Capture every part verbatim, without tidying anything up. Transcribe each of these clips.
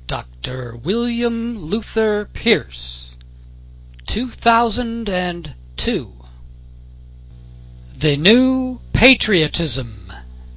Doctor William Luther Pierce, two thousand two. The New Patriotism.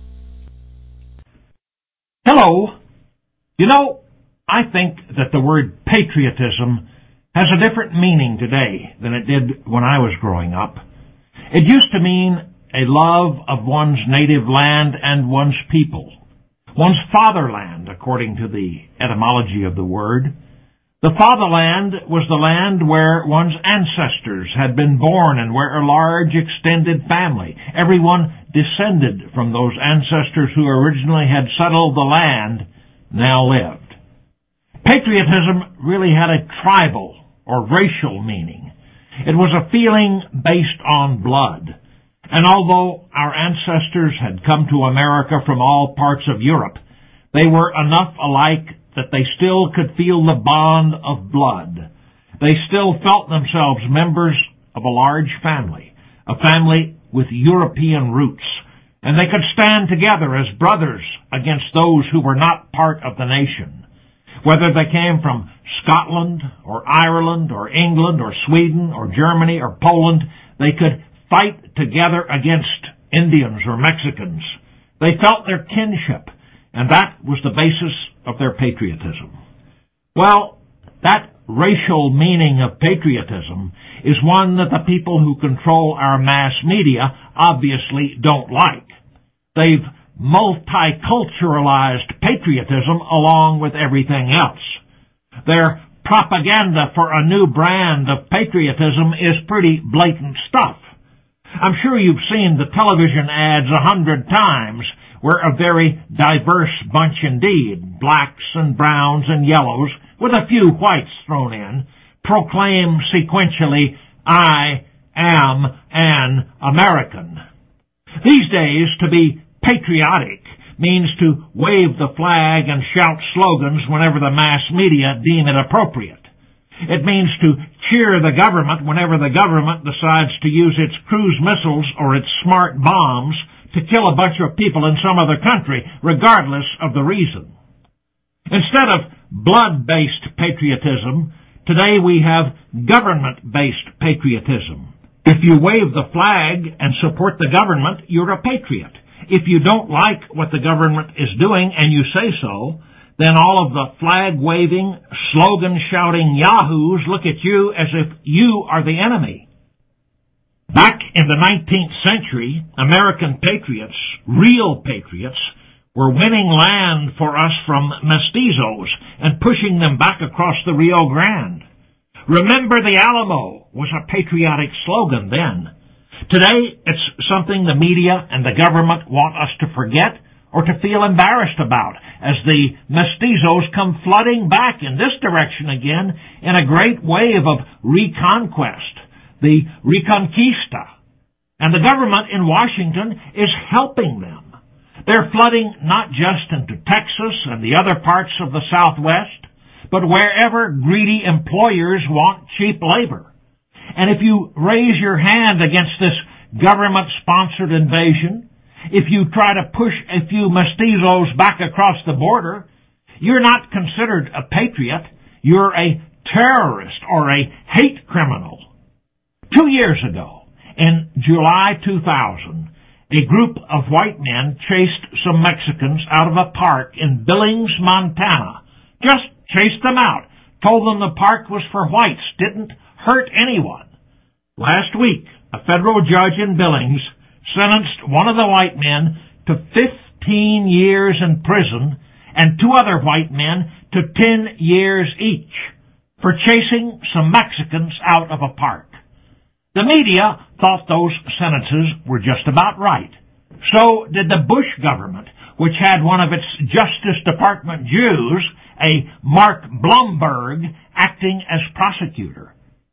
Hello. You know, I think that the word patriotism has a different meaning today than it did when I was growing up. It used to mean a love of one's native land and one's people, one's fatherland, according to the etymology of the word. The fatherland was the land where one's ancestors had been born and where a large extended family, everyone descended from those ancestors who originally had settled the land, now lived. Patriotism really had a tribal or racial meaning. It was a feeling based on blood. And although our ancestors had come to America from all parts of Europe, they were enough alike that they still could feel the bond of blood. They still felt themselves members of a large family, a family with European roots, and they could stand together as brothers against those who were not part of the nation. Whether they came from Scotland or Ireland or England or Sweden or Germany or Poland, they could fight together against Indians or Mexicans. They felt their kinship, and that was the basis of their patriotism. Well, that racial meaning of patriotism is one that the people who control our mass media obviously don't like. They've multiculturalized patriotism along with everything else. Their propaganda for a new brand of patriotism is pretty blatant stuff. I'm sure you've seen the television ads a hundred times where a very diverse bunch indeed, blacks and browns and yellows, with a few whites thrown in, proclaim sequentially, "I am an American." These days, to be patriotic means to wave the flag and shout slogans whenever the mass media deem it appropriate. It means to cheer the government whenever the government decides to use its cruise missiles or its smart bombs to kill a bunch of people in some other country, regardless of the reason. Instead of blood-based patriotism, today we have government-based patriotism. If you wave the flag and support the government, you're a patriot. If you don't like what the government is doing and you say so, then all of the flag-waving, slogan-shouting yahoos look at you as if you are the enemy. Back in the nineteenth century, American patriots, real patriots, were winning land for us from mestizos and pushing them back across the Rio Grande. Remember the Alamo was a patriotic slogan then. Today, it's something the media and the government want us to forget or to feel embarrassed about as the mestizos come flooding back in this direction again in a great wave of reconquest, the Reconquista. And the government in Washington is helping them. They're flooding not just into Texas and the other parts of the Southwest, but wherever greedy employers want cheap labor. And if you raise your hand against this government-sponsored invasion, if you try to push a few mestizos back across the border, you're not considered a patriot. You're a terrorist or a hate criminal. Two years ago, in July two thousand, a group of white men chased some Mexicans out of a park in Billings, Montana. Just chased them out. Told them the park was for whites. Didn't hurt anyone. Last week, a federal judge in Billings sentenced one of the white men to fifteen years in prison and two other white men to ten years each for chasing some Mexicans out of a park. The media thought those sentences were just about right. So did the Bush government, which had one of its Justice Department Jews, a Mark Blumberg, acting as prosecutor.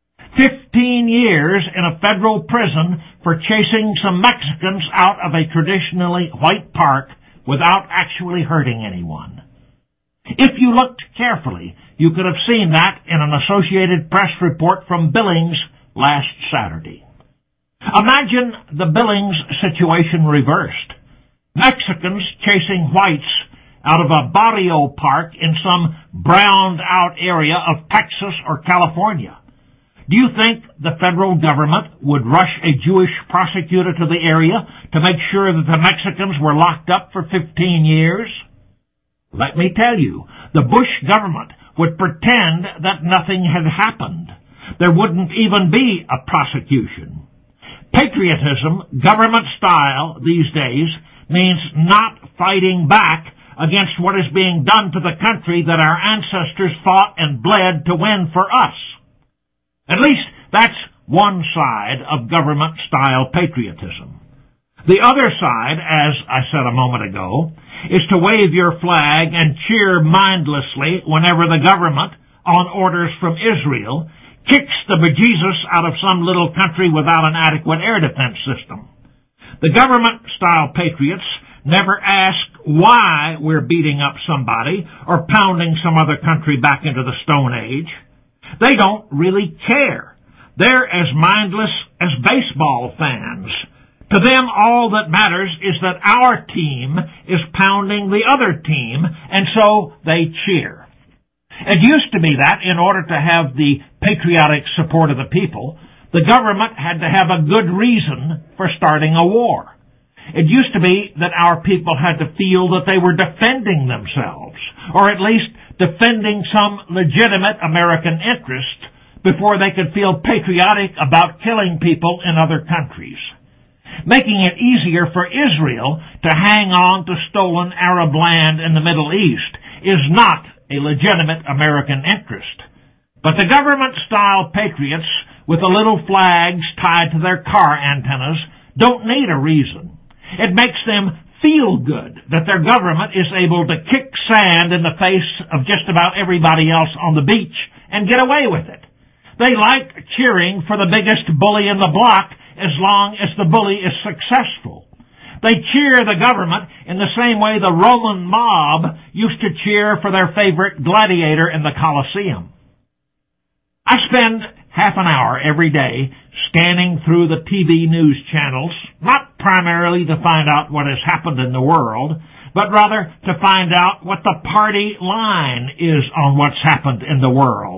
Fifteen years in a federal prison for chasing some Mexicans out of a traditionally white park without actually hurting anyone. If you looked carefully, you could have seen that in an Associated Press report from Billings last Saturday. Imagine the Billings situation reversed. Mexicans chasing whites out of a barrio park in some browned-out area of Texas or California. Do you think the federal government would rush a Jewish prosecutor to the area to make sure that the Mexicans were locked up for fifteen years? Let me tell you, the Bush government would pretend that nothing had happened. There wouldn't even be a prosecution. Patriotism, government style these days, means not fighting back against what is being done to the country that our ancestors fought and bled to win for us. At least that's one side of government-style patriotism. The other side, as I said a moment ago, is to wave your flag and cheer mindlessly whenever the government, on orders from Israel, kicks the bejesus out of some little country without an adequate air defense system. The government-style patriots never ask why we're beating up somebody or pounding some other country back into the Stone Age. They don't really care. They're as mindless as baseball fans. To them, all that matters is that our team is pounding the other team, and so they cheer. It used to be that in order to have the patriotic support of the people, the government had to have a good reason for starting a war. It used to be that our people had to feel that they were defending themselves, or at least defending some legitimate American interest, before they could feel patriotic about killing people in other countries. Making it easier for Israel to hang on to stolen Arab land in the Middle East is not a legitimate American interest. But the government-style patriots with the little flags tied to their car antennas don't need a reason. It makes them feel good that their government is able to kick sand in the face of just about everybody else on the beach and get away with it. They like cheering for the biggest bully in the block as long as the bully is successful. They cheer the government in the same way the Roman mob used to cheer for their favorite gladiator in the Colosseum. I spend half an hour every day scanning through the T V news channels, not primarily to find out what has happened in the world, but rather to find out what the party line is on what's happened in the world.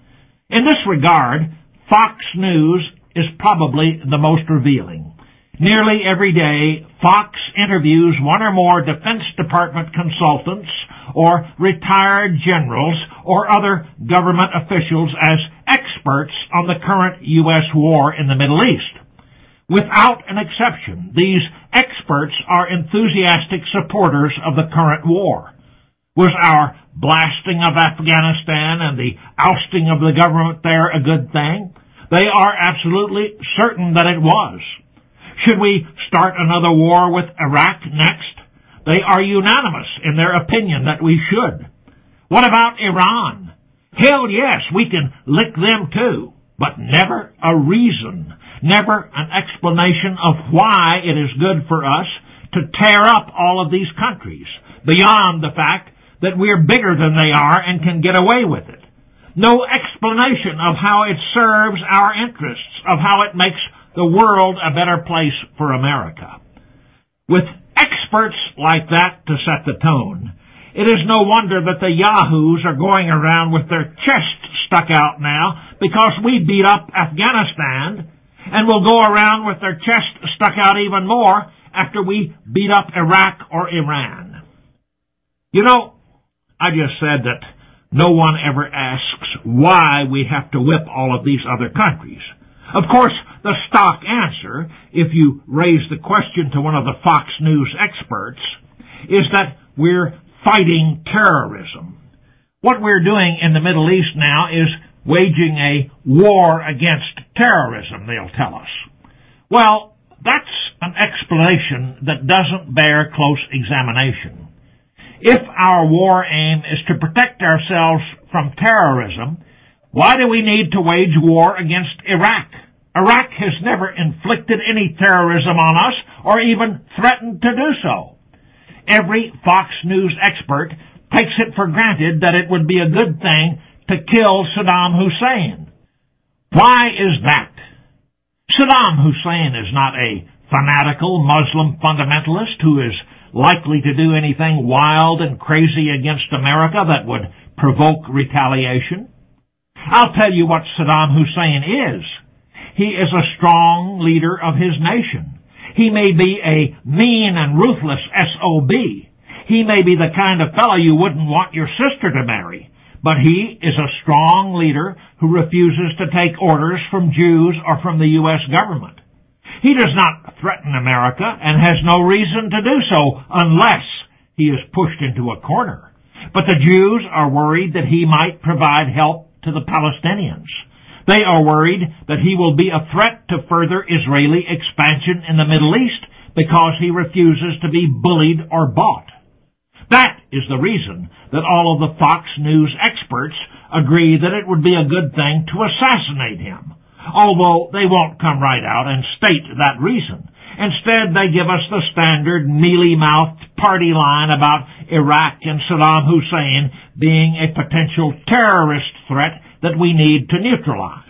In this regard, Fox News is probably the most revealing. Nearly every day, Fox interviews one or more Defense Department consultants or retired generals or other government officials as experts on the current U S war in the Middle East. Without an exception, these experts are enthusiastic supporters of the current war. Was our blasting of Afghanistan and the ousting of the government there a good thing? They are absolutely certain that it was. Should we start another war with Iraq next? They are unanimous in their opinion that we should. What about Iran? Hell yes, we can lick them too, but never a reason, never an explanation of why it is good for us to tear up all of these countries, beyond the fact that we're bigger than they are and can get away with it. No explanation of how it serves our interests, of how it makes the world a better place for America. With experts like that to set the tone, it is no wonder that the yahoos are going around with their chests stuck out now because we beat up Afghanistan, and will go around with their chests stuck out even more after we beat up Iraq or Iran. You know, I just said that no one ever asks why we have to whip all of these other countries. Of course, the stock answer, if you raise the question to one of the Fox News experts, is that we're fighting terrorism. What we're doing in the Middle East now is waging a war against terrorism, they'll tell us. Well, that's an explanation that doesn't bear close examination. If our war aim is to protect ourselves from terrorism, why do we need to wage war against Iraq? Iraq has never inflicted any terrorism on us or even threatened to do so. Every Fox News expert takes it for granted that it would be a good thing to kill Saddam Hussein. Why is that? Saddam Hussein is not a fanatical Muslim fundamentalist who is likely to do anything wild and crazy against America that would provoke retaliation? I'll tell you what Saddam Hussein is. He is a strong leader of his nation. He may be a mean and ruthless S O B. He may be the kind of fellow you wouldn't want your sister to marry. But he is a strong leader who refuses to take orders from Jews or from the U S government. He does not threaten America and has no reason to do so unless he is pushed into a corner. But the Jews are worried that he might provide help to the Palestinians. They are worried that he will be a threat to further Israeli expansion in the Middle East because he refuses to be bullied or bought. That is the reason that all of the Fox News experts agree that it would be a good thing to assassinate him, although they won't come right out and state that reason. Instead, they give us the standard mealy-mouthed party line about Iraq and Saddam Hussein being a potential terrorist threat that we need to neutralize.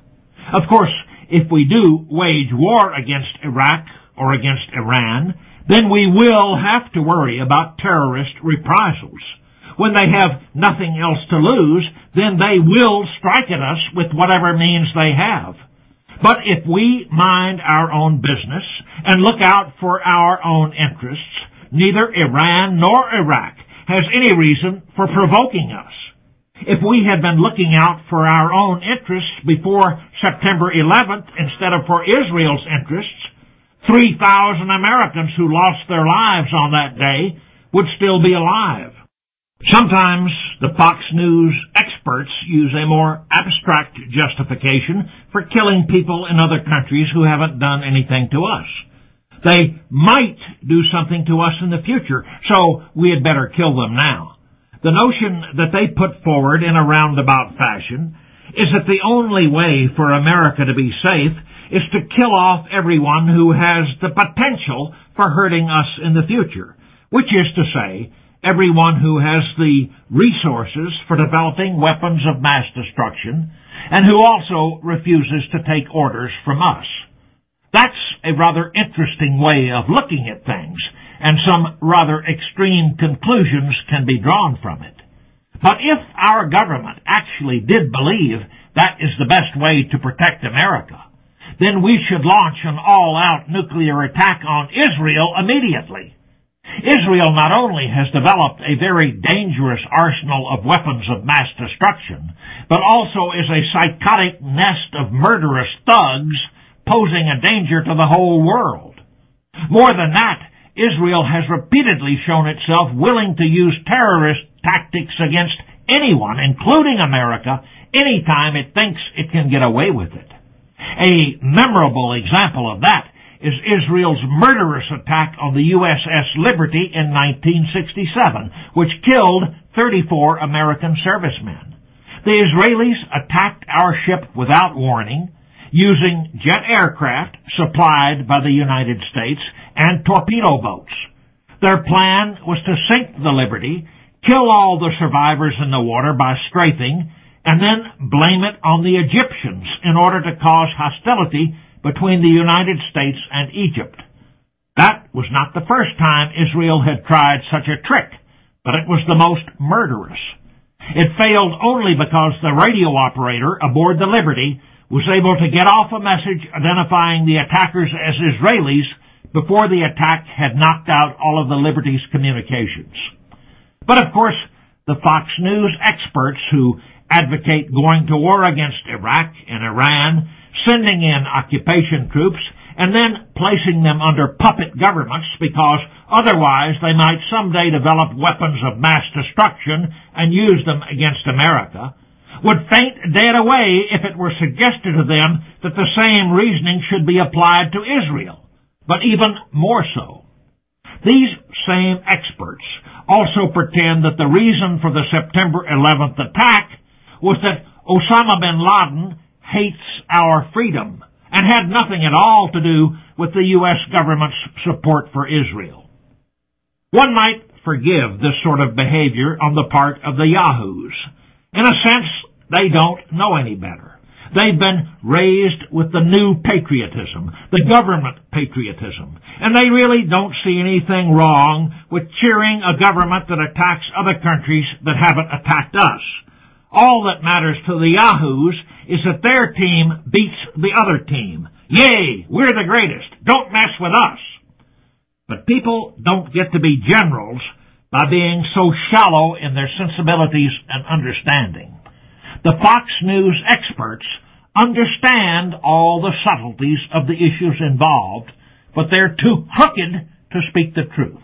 Of course, if we do wage war against Iraq or against Iran, then we will have to worry about terrorist reprisals. When they have nothing else to lose, then they will strike at us with whatever means they have. But if we mind our own business and look out for our own interests, neither Iran nor Iraq has any reason for provoking us. If we had been looking out for our own interests before September eleventh instead of for Israel's interests, three thousand Americans who lost their lives on that day would still be alive. Sometimes the Fox News experts use a more abstract justification for killing people in other countries who haven't done anything to us. They might do something to us in the future, so we had better kill them now. The notion that they put forward in a roundabout fashion is that the only way for America to be safe is to kill off everyone who has the potential for hurting us in the future, which is to say, everyone who has the resources for developing weapons of mass destruction and who also refuses to take orders from us. That's a rather interesting way of looking at things, and some rather extreme conclusions can be drawn from it. But if our government actually did believe that is the best way to protect America, then we should launch an all-out nuclear attack on Israel immediately. Israel not only has developed a very dangerous arsenal of weapons of mass destruction, but also is a psychotic nest of murderous thugs posing a danger to the whole world. More than that, Israel has repeatedly shown itself willing to use terrorist tactics against anyone, including America, anytime it thinks it can get away with it. A memorable example of that is Israel's murderous attack on the U S S Liberty in nineteen sixty-seven, which killed thirty-four American servicemen. The Israelis attacked our ship without warning, using jet aircraft supplied by the United States and torpedo boats. Their plan was to sink the Liberty, kill all the survivors in the water by strafing, and then blame it on the Egyptians in order to cause hostility between the United States and Egypt. That was not the first time Israel had tried such a trick, but it was the most murderous. It failed only because the radio operator aboard the Liberty was able to get off a message identifying the attackers as Israelis before the attack had knocked out all of the Liberty's communications. But of course, the Fox News experts who advocate going to war against Iraq and Iran, sending in occupation troops, and then placing them under puppet governments because otherwise they might someday develop weapons of mass destruction and use them against America, would faint dead away if it were suggested to them that the same reasoning should be applied to Israel, but even more so. These same experts also pretend that the reason for the September eleventh attack was that Osama bin Laden hates our freedom and had nothing at all to do with the U S government's support for Israel. One might forgive this sort of behavior on the part of the yahoos. In a sense, they don't know any better. They've been raised with the new patriotism, the government patriotism, and they really don't see anything wrong with cheering a government that attacks other countries that haven't attacked us. All that matters to the yahoos is that their team beats the other team. Yay, we're the greatest. Don't mess with us. But people don't get to be generals by being so shallow in their sensibilities and understanding. The Fox News experts understand all the subtleties of the issues involved, but they're too crooked to speak the truth.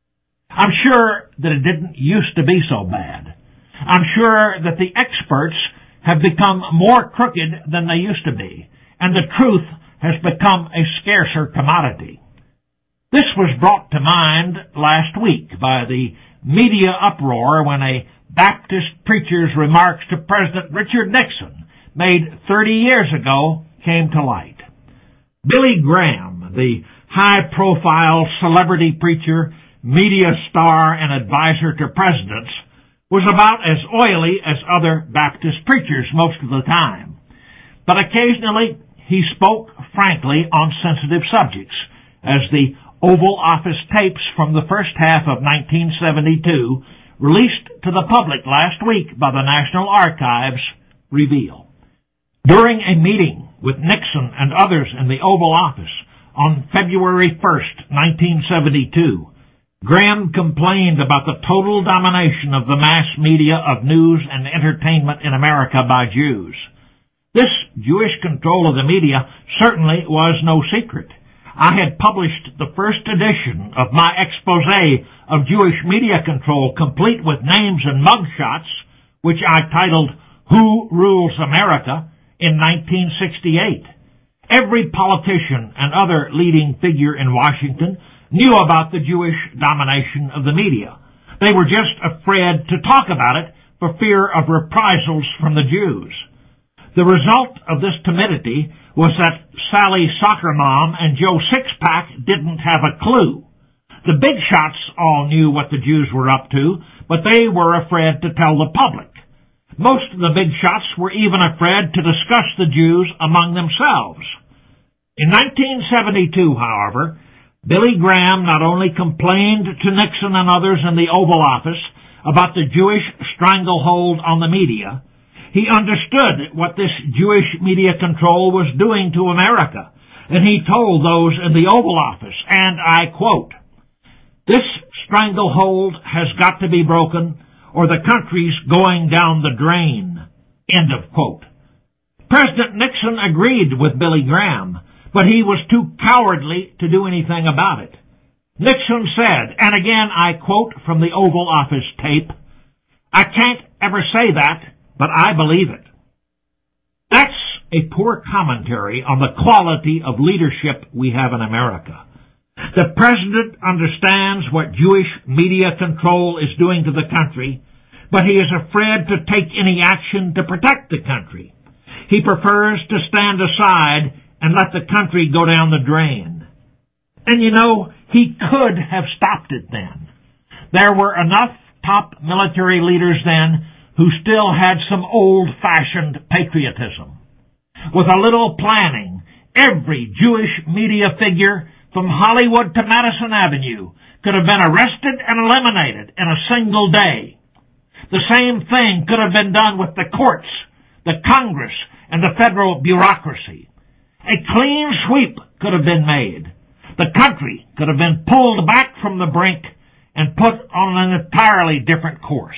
I'm sure that it didn't used to be so bad. I'm sure that the experts have become more crooked than they used to be, and the truth has become a scarcer commodity. This was brought to mind last week by the media uproar when a Baptist preacher's remarks to President Richard Nixon, made thirty years ago, came to light. Billy Graham, the high-profile celebrity preacher, media star, and advisor to presidents, was about as oily as other Baptist preachers most of the time. But occasionally he spoke frankly on sensitive subjects, as the Oval Office tapes from the first half of nineteen seventy-two, released to the public last week by the National Archives, reveal. During a meeting with Nixon and others in the Oval Office on February first, nineteen seventy-two, Graham complained about the total domination of the mass media of news and entertainment in America by Jews. This Jewish control of the media certainly was no secret. I had published the first edition of my expose of Jewish media control, complete with names and mugshots, which I titled, Who Rules America, in nineteen sixty-eight. Every politician and other leading figure in Washington knew about the Jewish domination of the media. They were just afraid to talk about it for fear of reprisals from the Jews. The result of this timidity was that Sally Soccer Mom and Joe Sixpack didn't have a clue. The big shots all knew what the Jews were up to, but they were afraid to tell the public. Most of the big shots were even afraid to discuss the Jews among themselves. In nineteen seventy-two, however, Billy Graham not only complained to Nixon and others in the Oval Office about the Jewish stranglehold on the media, he understood what this Jewish media control was doing to America, and he told those in the Oval Office, and I quote, "This stranglehold has got to be broken, or the country's going down the drain." End of quote. President Nixon agreed with Billy Graham, but he was too cowardly to do anything about it. Nixon said, and again I quote from the Oval Office tape, "I can't ever say that, but I believe it." That's a poor commentary on the quality of leadership we have in America. The president understands what Jewish media control is doing to the country, but he is afraid to take any action to protect the country. He prefers to stand aside and let the country go down the drain. And you know, he could have stopped it then. There were enough top military leaders then who still had some old-fashioned patriotism. With a little planning, every Jewish media figure from Hollywood to Madison Avenue could have been arrested and eliminated in a single day. The same thing could have been done with the courts, the Congress, and the federal bureaucracy. A clean sweep could have been made. The country could have been pulled back from the brink and put on an entirely different course.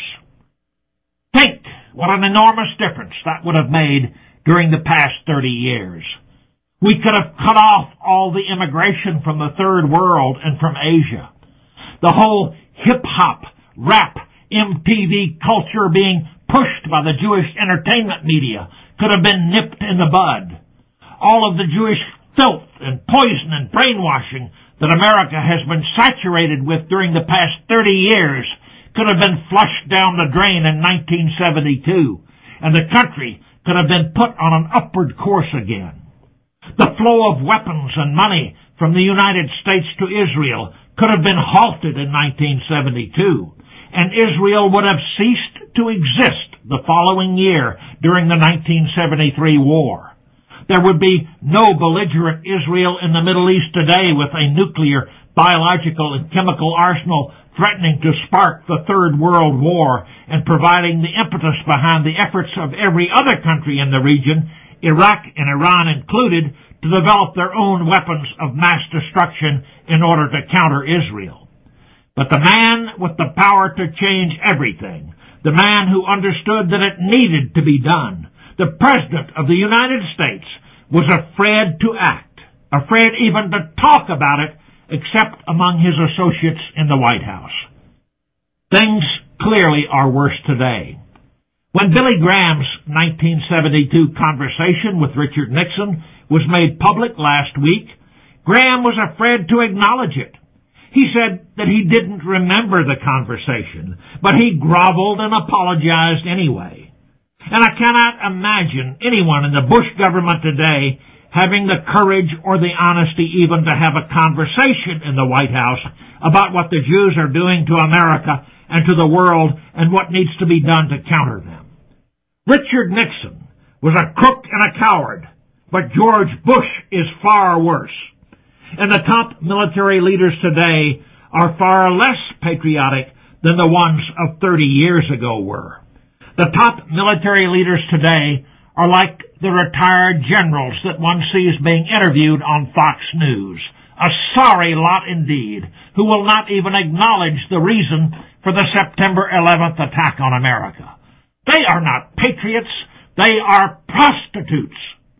Think what an enormous difference that would have made during the past thirty years. We could have cut off all the immigration from the third world and from Asia. The whole hip-hop, rap, M T V culture being pushed by the Jewish entertainment media could have been nipped in the bud. All of the Jewish filth and poison and brainwashing that America has been saturated with during the past thirty years could have been flushed down the drain in nineteen seventy-two, and the country could have been put on an upward course again. The flow of weapons and money from the United States to Israel could have been halted in nineteen seventy-two, and Israel would have ceased to exist the following year during the nineteen seventy-three war. There would be no belligerent Israel in the Middle East today with a nuclear, biological, and chemical arsenal threatening to spark the Third World War and providing the impetus behind the efforts of every other country in the region, Iraq and Iran included, to develop their own weapons of mass destruction in order to counter Israel. But the man with the power to change everything, the man who understood that it needed to be done, the President of the United States, was afraid to act, afraid even to talk about it, except among his associates in the White House. Things clearly are worse today. When Billy Graham's nineteen seventy-two conversation with Richard Nixon was made public last week, Graham was afraid to acknowledge it. He said that he didn't remember the conversation, but he groveled and apologized anyway. And I cannot imagine anyone in the Bush government today having the courage or the honesty even to have a conversation in the White House about what the Jews are doing to America and to the world and what needs to be done to counter them. Richard Nixon was a crook and a coward, but George Bush is far worse. And the top military leaders today are far less patriotic than the ones of thirty years ago were. The top military leaders today are like the retired generals that one sees being interviewed on Fox News. A sorry lot indeed, who will not even acknowledge the reason for the September eleventh attack on America. They are not patriots, they are prostitutes.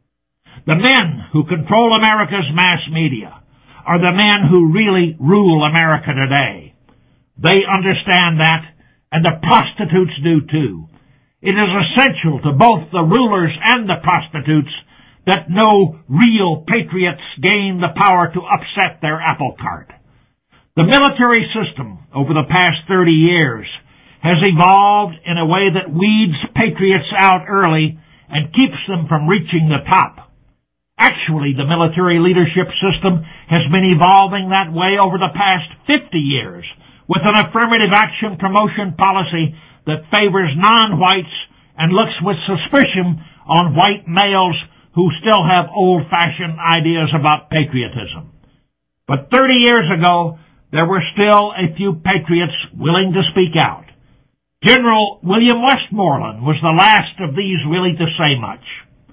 The men who control America's mass media are the men who really rule America today. They understand that, and the prostitutes do too. It is essential to both the rulers and the prostitutes that no real patriots gain the power to upset their apple cart. The military system over the past thirty years has evolved in a way that weeds patriots out early and keeps them from reaching the top. Actually, the military leadership system has been evolving that way over the past fifty years with an affirmative action promotion policy that favors non-whites and looks with suspicion on white males who still have old-fashioned ideas about patriotism. But thirty years ago, there were still a few patriots willing to speak out. General William Westmoreland was the last of these really to say much.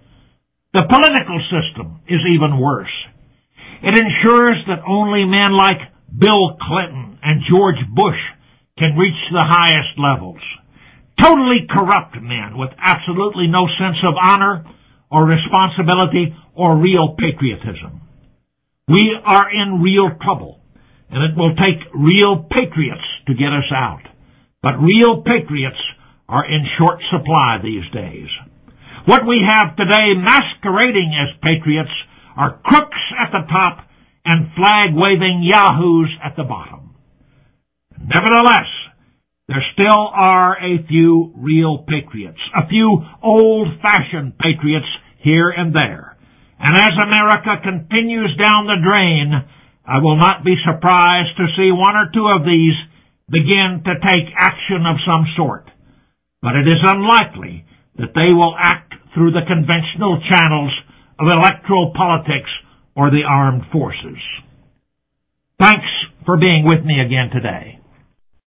The political system is even worse. It ensures that only men like Bill Clinton and George Bush can reach the highest levels. Totally corrupt men with absolutely no sense of honor or responsibility or real patriotism. We are in real trouble, and it will take real patriots to get us out. But real patriots are in short supply these days. What we have today masquerading as patriots are crooks at the top and flag-waving yahoos at the bottom. Nevertheless, there still are a few real patriots, a few old-fashioned patriots here and there. And as America continues down the drain, I will not be surprised to see one or two of these begin to take action of some sort. But it is unlikely that they will act through the conventional channels of electoral politics or the armed forces. Thanks for being with me again today.